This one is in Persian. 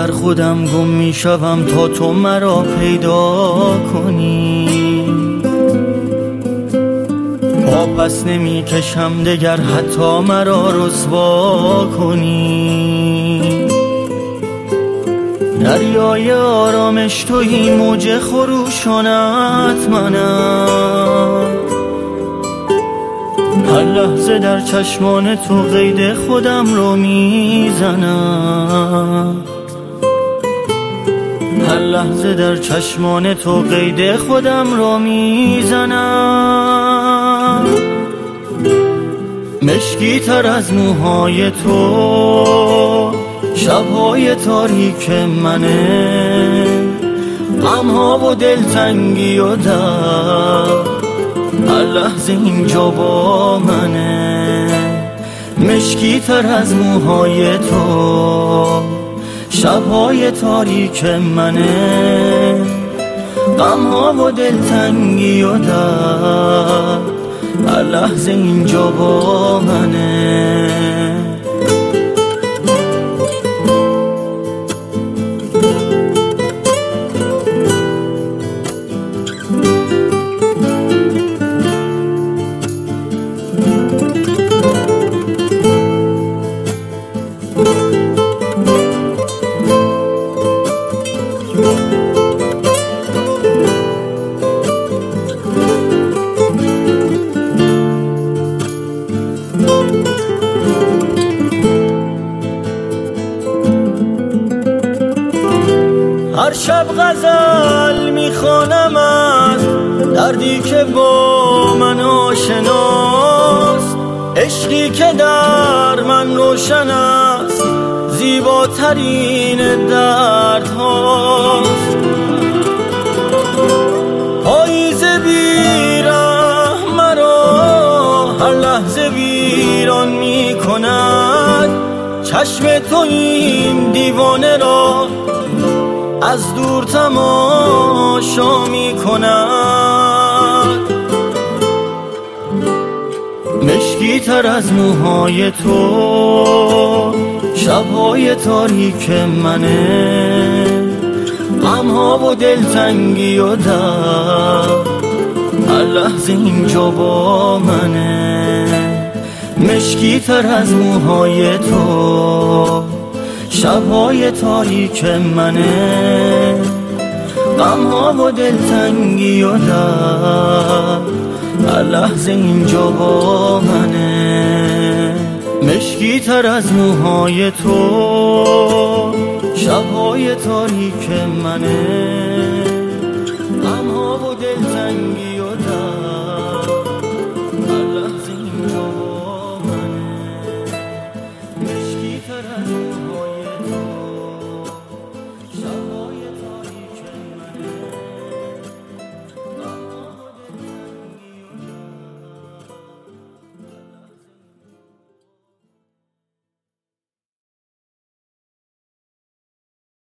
در خودم گم می شوم تا تو مرا پیدا کنی. پا پس نمی کشم دگر حتی مرا رسوا کنی. دریای آرامش تویی، موج خروشانت منم. هر لحظه در چشمان تو قید خودم رو میزنم. هر لحظه در چشمان تو قید خودم رو میزنم. مشکی تر از موهای تو شبهای تاریک منه. غمها و دلتنگی و درد هر لحظه اینجا با منه. مشکی تر از موهای تو شبهای تاریک منه. غمها و دلتنگی و درد هر لحظه اینجا با منه. هر شب غزل میخوانم از دردی که با من آشناست. عشقی که در من روشن است، زیباترین درد هاست. پاییز بی‌رحم مرا هر لحظه ویران میکند. چشم تو این دیوانه را از دور تماشا می کند. مشکی تر از موهای تو شبهای تاریک منه. غمها و دلتنگی و درد هر لحظه اینجا با منه. مشکی تر از موهای تو شبهای تاریک منه. غمها و دلتنگی و درد هر لحظه اینجا با منه. مشکی تر از موهای تو شبهای تاریک منه. غمها و دلتنگی و درد